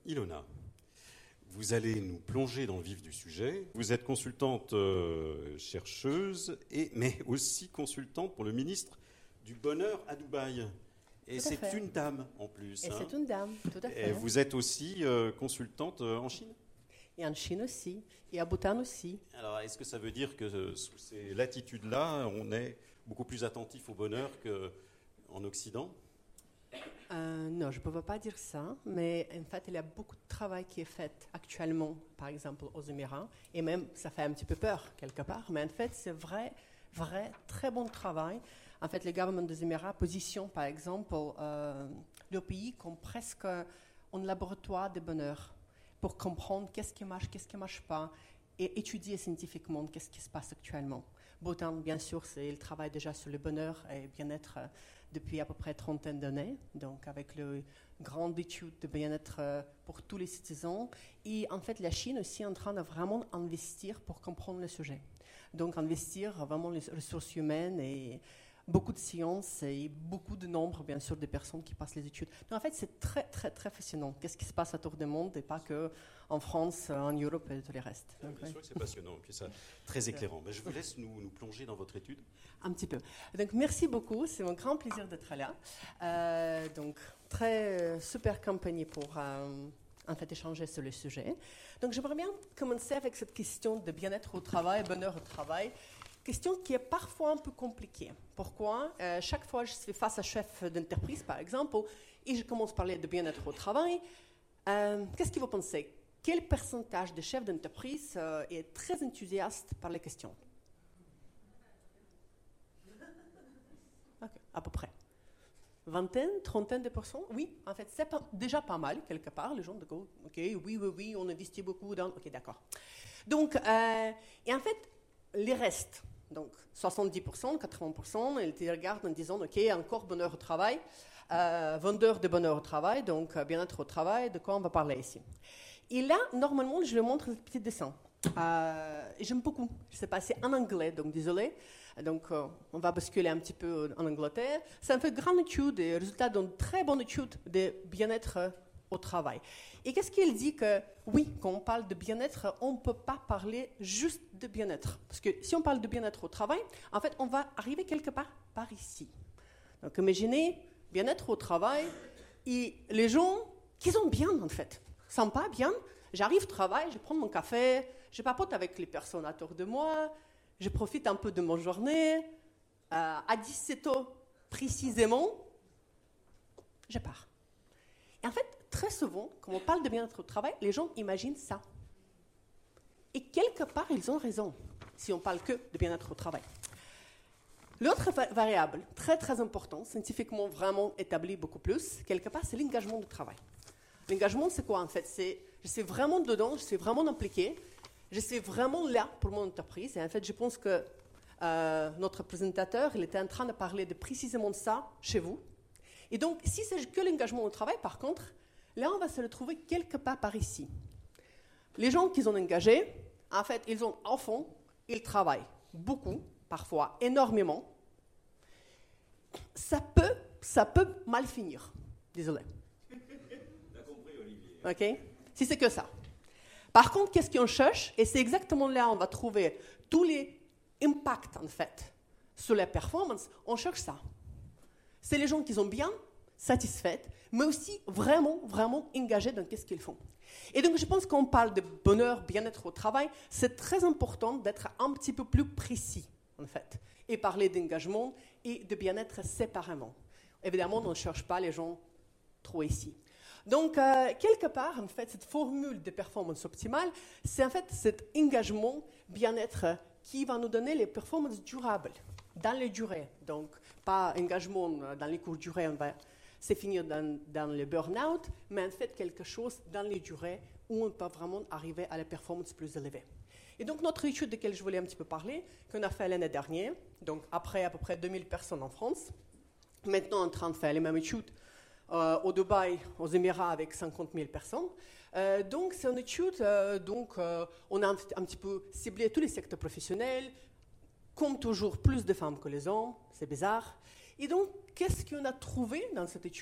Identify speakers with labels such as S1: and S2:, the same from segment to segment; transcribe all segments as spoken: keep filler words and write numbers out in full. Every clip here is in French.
S1: Ilona, vous allez nous plonger dans le vif du sujet. Vous êtes consultante euh, chercheuse, et, mais aussi consultante pour le ministre du Bonheur à Dubaï. Et c'est
S2: fait.
S1: une dame en plus.
S2: Et
S1: hein.
S2: c'est une dame, tout à fait.
S1: Et vous êtes aussi euh, consultante euh, en Chine.
S2: Et en Chine aussi, et à Bhoutan aussi.
S1: Alors, est-ce que ça veut dire que euh, sous ces latitudes-là, on est beaucoup plus attentif au bonheur qu'en Occident ?
S2: Euh, non, je ne peux pas dire ça, mais en fait, il y a beaucoup de travail qui est fait actuellement, par exemple aux Émirats, et même, ça fait un petit peu peur, quelque part, mais en fait, c'est vrai, vrai, très bon travail. En fait, le gouvernement des Émirats positionne, par exemple, euh, le pays comme presque un laboratoire de bonheur, pour comprendre qu'est-ce qui marche, qu'est-ce qui ne marche pas, et étudier scientifiquement qu'est-ce qui se passe actuellement. Bhoutan, bien sûr, c'est, il travaille déjà sur le bonheur et bien-être euh, depuis à peu près trentaine d'années, donc avec le grande étude de bien-être euh, pour tous les citoyens. Et en fait, la Chine aussi est en train de vraiment investir pour comprendre le sujet. Donc, investir vraiment les ressources humaines et beaucoup de sciences et beaucoup de nombre, bien sûr, de personnes qui passent les études. Donc, en fait, c'est très, très, très fascinant. Qu'est-ce qui se passe autour du monde et pas qu'en France, en Europe et tout le reste.
S1: Donc, bien oui. sûr que c'est passionnant et puis ça, très éclairant. Mais je vous laisse nous, nous plonger dans votre étude.
S2: Un petit peu. Donc, merci beaucoup. C'est un grand plaisir d'être là. Euh, donc, très euh, super compagnie pour euh, en fait échanger sur le sujet. Donc, j'aimerais bien commencer avec cette question de bien-être au travail, bonheur au travail. Question qui est parfois un peu compliquée. Pourquoi ? euh, Chaque fois que je suis face à un chef d'entreprise, par exemple, et je commence à parler de bien-être au travail, euh, qu'est-ce que vous pensez ? Quel pourcentage de chefs d'entreprise euh, est très enthousiaste par les questions ? Okay, à peu près. Vingtaine, trentaine de pourcents ? Oui, en fait, c'est pas, déjà pas mal, quelque part. Les gens disent, ok, oui, oui, oui, on investit beaucoup dans... Ok, d'accord. Donc, euh, et en fait, les restes, donc soixante-dix pour cent, quatre-vingts pour cent, ils te regardent en disant, ok, encore bonheur au travail, euh, vendeur de bonheur au travail, donc euh, bien-être au travail, de quoi on va parler ici. Et là, normalement, je lui montre ce petit dessin. Euh, j'aime beaucoup. Je sais pas, c'est en anglais, donc désolé. Donc, euh, on va basculer un petit peu en Angleterre. C'est un fait grande étude, et résultat d'une très bonne étude de bien-être euh, au travail. Et qu'est-ce qu'il dit que, oui, quand on parle de bien-être, on ne peut pas parler juste de bien-être. Parce que si on parle de bien-être au travail, en fait, on va arriver quelque part par ici. Donc, imaginez, bien-être au travail, et les gens qui sont bien, en fait. Sympa, bien. J'arrive au travail, je prends mon café, je papote avec les personnes autour de moi, je profite un peu de mon journée. Euh, à dix-sept heures précisément, je pars. Et en fait, très souvent, quand on parle de bien-être au travail, les gens imaginent ça. Et quelque part, ils ont raison, si on parle que de bien-être au travail. L'autre va- variable, très très importante, scientifiquement vraiment établie beaucoup plus, quelque part, c'est l'engagement du travail. L'engagement, c'est quoi en fait ? C'est, je suis vraiment dedans, je suis vraiment impliqué, je suis vraiment là pour mon entreprise. Et en fait, je pense que euh, notre présentateur, il était en train de parler de précisément de ça chez vous. Et donc, si c'est que l'engagement au travail, par contre, là, on va se retrouver quelque part par ici. Les gens qui sont engagés, en fait, ils ont au fond, ils travaillent beaucoup, parfois énormément. Ça peut, ça peut mal finir. Désolé.
S1: T'as compris, Olivier.
S2: OK ? Si c'est que ça. Par contre, qu'est-ce qu'on cherche ? Et c'est exactement là où on va trouver tous les impacts, en fait, sur les performances. On cherche ça. C'est les gens qui sont bien, satisfaits, mais aussi vraiment, vraiment engagés dans ce qu'ils font. Et donc, je pense qu'on parle de bonheur, bien-être au travail, c'est très important d'être un petit peu plus précis, en fait, et parler d'engagement et de bien-être séparément. Évidemment, on ne cherche pas les gens trop ici. Donc, euh, quelque part, en fait, cette formule de performance optimale, c'est en fait cet engagement bien-être qui va nous donner les performances durables dans les durées. Donc, pas engagement dans les courtes durées, on va se finir dans, dans le burn-out, mais en fait quelque chose dans les durées où on peut vraiment arriver à la performance plus élevée. Et donc, notre étude de laquelle je voulais un petit peu parler, qu'on a fait l'année dernière, donc après à peu près deux mille personnes en France, maintenant en train de faire les mêmes études Euh, au Dubaï, aux Émirats, avec cinquante mille personnes. Euh, donc, c'est une étude, euh, donc, euh, on a un, un petit peu ciblé tous les secteurs professionnels, comme toujours, plus de femmes que les hommes, c'est bizarre. Et donc, qu'est-ce qu'on a trouvé dans cette étude ?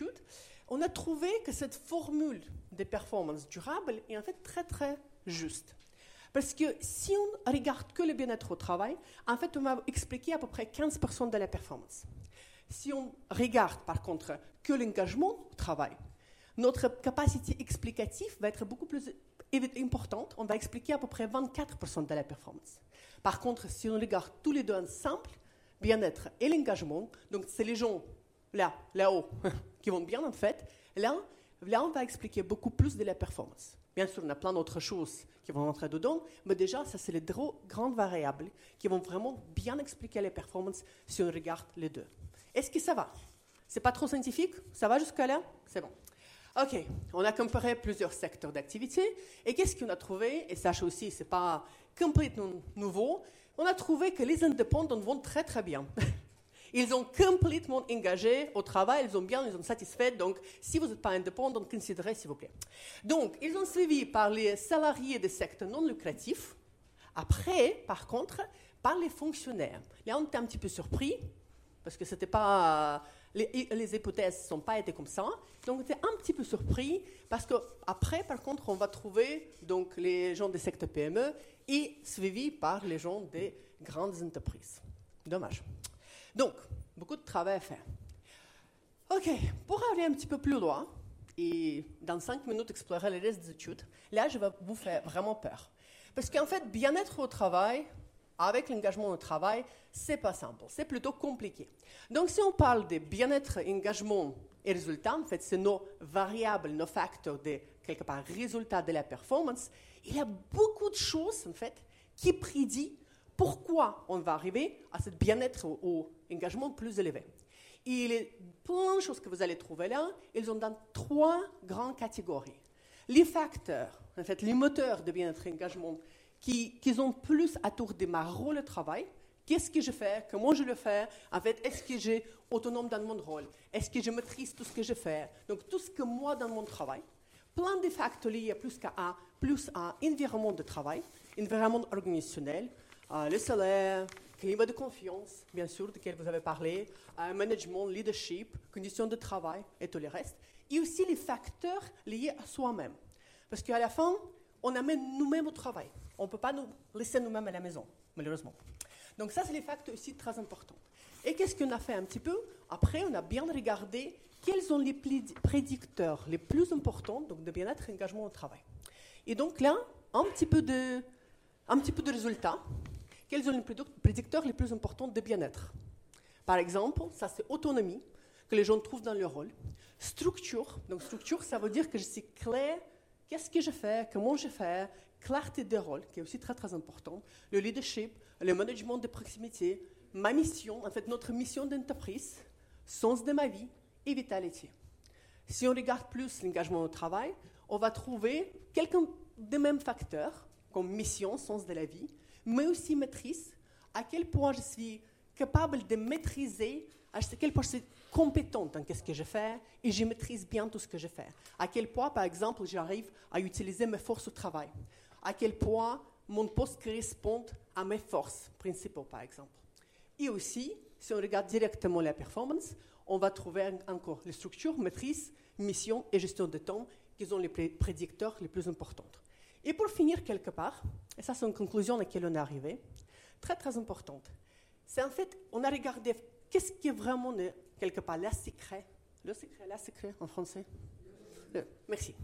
S2: on a trouvé que cette formule de performance durable est en fait très très juste. Parce que si on regarde que le bien-être au travail, en fait, on va expliquer à peu près quinze pour cent de la performance. Si on regarde par contre que l'engagement au travail, notre capacité explicative va être beaucoup plus importante. On va expliquer à peu près vingt-quatre pour cent de la performance. Par contre, si on regarde tous les deux ensemble, bien-être et l'engagement, donc c'est les gens là, là-haut, qui vont bien en fait, là, là, on va expliquer beaucoup plus de la performance. Bien sûr, on a plein d'autres choses qui vont rentrer dedans, mais déjà, ça, c'est les deux grandes variables qui vont vraiment bien expliquer les performances si on regarde les deux. Est-ce que ça va? C'est pas trop scientifique? Ça va jusqu'à là? C'est bon. OK, on a comparé plusieurs secteurs d'activité, et qu'est-ce qu'on a trouvé? Et sachez aussi, ce n'est pas complètement nouveau, on a trouvé que les indépendants vont très très bien. Ils ont complètement engagé au travail, ils ont bien, ils ont satisfait. Donc, si vous n'êtes pas indépendant, considérez s'il vous plaît. Donc, ils ont suivi par les salariés des secteurs non lucratifs. Après, par contre, par les fonctionnaires. Là, on était un petit peu surpris, parce que c'était pas, les, les hypothèses ne sont pas été comme ça. Donc, on était un petit peu surpris, parce qu'après, par contre, on va trouver donc, les gens des secteurs P M E et suivis par les gens des grandes entreprises. Dommage. Donc, beaucoup de travail à faire. OK, pour aller un petit peu plus loin, et dans cinq minutes explorer les restes des études, là, je vais vous faire vraiment peur. Parce qu'en fait, bien-être au travail, avec l'engagement au travail, c'est pas simple, c'est plutôt compliqué. Donc, si on parle de bien-être, engagement et résultats, en fait, c'est nos variables, nos facteurs de, quelque part, résultats de la performance, il y a beaucoup de choses, en fait, qui prédisent pourquoi on va arriver à ce bien-être ou, ou engagement plus élevé. Et il y a plein de choses que vous allez trouver là, ils ont dans trois grandes catégories. Les facteurs, en fait, les moteurs de bien-être et engagement, qui, qui ont plus à tour de ma rôle de travail. Qu'est-ce que je fais? Comment je le fais? En fait, est-ce que j'ai autonome dans mon rôle? Est-ce que je maîtrise tout ce que je fais? Donc, tout ce que moi, dans mon travail. Plein de facteurs liés plus qu'à un, plus à un environnement de travail, environnement organisationnel, euh, le salaire, climat de confiance, bien sûr, duquel vous avez parlé, euh, management, leadership, conditions de travail et tout le reste. Et aussi les facteurs liés à soi-même. Parce qu'à la fin, on amène nous-mêmes au travail. On ne peut pas nous laisser nous-mêmes à la maison, malheureusement. Donc ça, c'est les facteurs aussi très importants. Et qu'est-ce qu'on a fait un petit peu? Après, on a bien regardé quels sont les prédicteurs les plus importants donc de bien-être et engagement au travail. Et donc là, un petit peu de, un petit peu de résultats. Quels sont les prédicteurs les plus importants de bien-être? Par exemple, ça c'est autonomie, que les gens trouvent dans leur rôle. Structure, donc structure, ça veut dire que je suis clair, qu'est-ce que je fais, comment je fais, clarté de rôle, qui est aussi très très important, le leadership, le management de proximité, ma mission, en fait notre mission d'entreprise, sens de ma vie et vitalité. Si on regarde plus l'engagement au travail, on va trouver quelques des mêmes facteurs, comme mission, sens de la vie, mais aussi maîtrise, à quel point je suis capable de maîtriser, à quel point je suis compétente dans ce que je fais et je maîtrise bien tout ce que je fais. À quel point, par exemple, j'arrive à utiliser mes forces au travail. À quel point mon poste correspond à mes forces principales, par exemple. Et aussi, si on regarde directement la performance, on va trouver encore les structures, maîtrise, mission et gestion de temps qui sont les prédicteurs les plus importants. Et pour finir quelque part, et ça c'est une conclusion à laquelle on est arrivé, très très importante, c'est en fait, on a regardé qu'est-ce qui est vraiment le, quelque part le secret, le secret, la secret en français. Le, merci.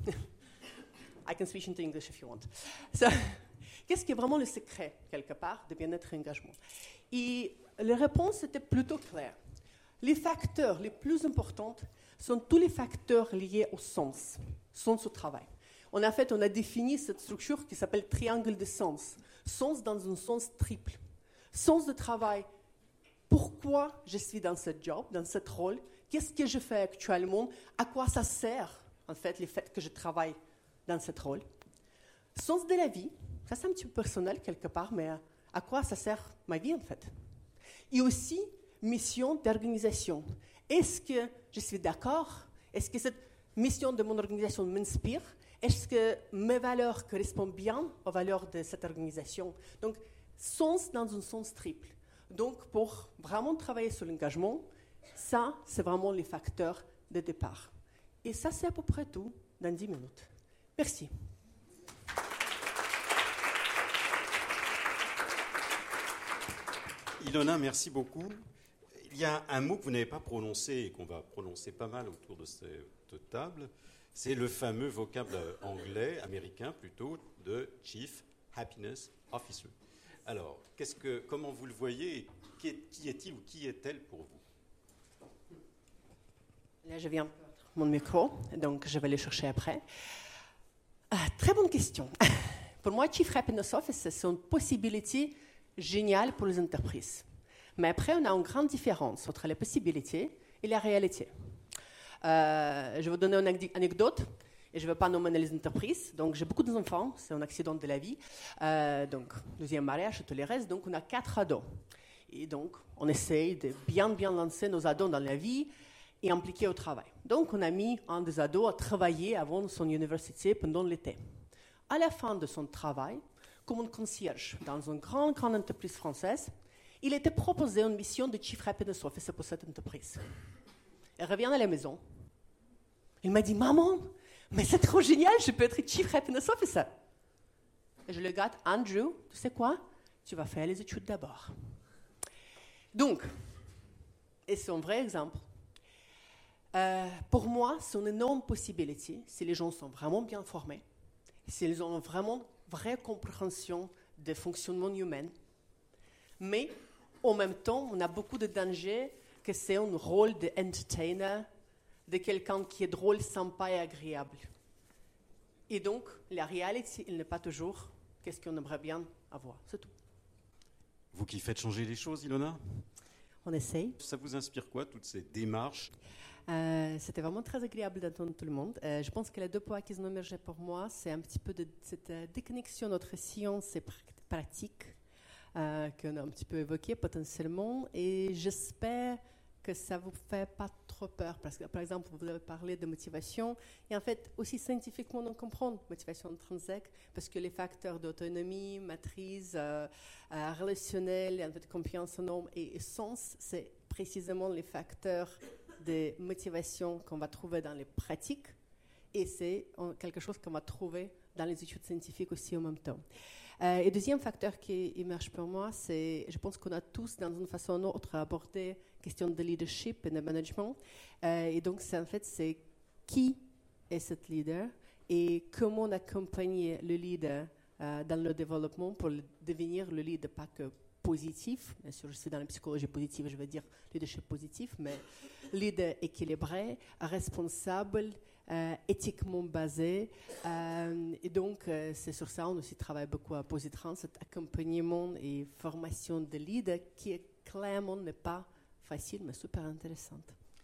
S2: I can switch into English if you want. So, qu'est-ce qui est vraiment le secret quelque part de bien-être et engagement? Et les réponses étaient plutôt claires. Les facteurs les plus importants sont tous les facteurs liés au sens, sens au travail. En a fait, on a défini cette structure qui s'appelle triangle de sens. Sens dans un sens triple. Sens de travail. Pourquoi je suis dans ce job, dans ce rôle? Qu'est-ce que je fais actuellement? À quoi ça sert, en fait, le fait que je travaille dans ce rôle? Sens de la vie. Ça, c'est un petit peu personnel, quelque part, mais à quoi ça sert ma vie, en fait? Et aussi, mission d'organisation. Est-ce que je suis d'accord? Est-ce que cette mission de mon organisation m'inspire? Est-ce que mes valeurs correspondent bien aux valeurs de cette organisation? Donc, sens dans un sens triple. Donc, pour vraiment travailler sur l'engagement, ça, c'est vraiment les facteurs de départ. Et ça, c'est à peu près tout dans dix minutes. Merci.
S1: Ilona, merci beaucoup. Il y a un mot que vous n'avez pas prononcé et qu'on va prononcer pas mal autour de cette table. C'est le fameux vocable anglais, américain plutôt, de Chief Happiness Officer. Alors, qu'est-ce que, comment vous le voyez et qui, est, qui est-il ou qui est-elle pour vous?
S2: Là, je viens mon micro, donc je vais le chercher après. Ah, très bonne question. Pour moi, Chief Happiness Officer, c'est une possibilité géniale pour les entreprises. Mais après, on a une grande différence entre les possibilités et la réalité. Euh, je vais vous donner une anecdote, et je ne vais pas nommer les entreprises. Donc, j'ai beaucoup d'enfants, c'est un accident de la vie. Euh, donc, deuxième mariage, tout le reste. Donc, on a quatre ados. Et donc, on essaye de bien, bien lancer nos ados dans la vie et impliquer au travail. Donc, on a mis un des ados à travailler avant son université pendant l'été. À la fin de son travail, comme un concierge dans une grande, grande entreprise française, il était proposé une mission de Chief Happiness Officer pour cette entreprise. Il revient à la maison. Il m'a dit, maman, mais c'est trop génial, je peux être Chief Happiness Officer. Et je le regarde, Andrew, tu sais quoi? Tu vas faire les études d'abord. Donc, et c'est un vrai exemple. Euh, pour moi, c'est une énorme possibilité si les gens sont vraiment bien formés, s'ils ont vraiment vraie compréhension des fonctionnements humains. Mais en même temps, on a beaucoup de dangers que c'est un rôle d'entertainer, de quelqu'un qui est drôle, sympa et agréable. Et donc, la réalité, il n'est pas toujours qu'est-ce qu'on aimerait bien avoir. C'est tout.
S1: Vous qui faites changer les choses, Ilona?
S2: On essaye.
S1: Ça vous inspire quoi, toutes ces démarches?
S2: Euh, c'était vraiment très agréable d'entendre tout le monde. Euh, je pense que les deux points qui sont émergés pour moi, c'est un petit peu de cette euh, déconnexion entre science et pr- pratique euh, qu'on a un petit peu évoqué potentiellement. Et j'espère que ça ne vous fait pas trop peur. Parce que, par exemple, vous avez parlé de motivation. Et en fait, aussi scientifiquement, on comprend motivation intrinsèque parce que les facteurs d'autonomie, maîtrise, euh, euh, relationnelle, en fait, confiance en homme et, et sens, c'est précisément les facteurs de motivation qu'on va trouver dans les pratiques et c'est quelque chose qu'on va trouver dans les études scientifiques aussi en même temps. Euh, et deuxième facteur qui émerge pour moi, c'est, je pense qu'on a tous, dans une façon ou une autre, abordé la question de leadership et de management. Euh, et donc, c'est, en fait, c'est qui est ce leader et comment on accompagne le leader euh, dans le développement pour le, devenir le leader, pas que positif, bien sûr, je suis dans la psychologie positive, je vais dire leadership positif, mais leader équilibré, responsable, euh, éthiquement basé. Euh, et donc, euh, c'est sur ça, on aussi travaille beaucoup à Positrans, cet accompagnement et formation de leader qui, est, clairement, n'est pas facile, mais super intéressante.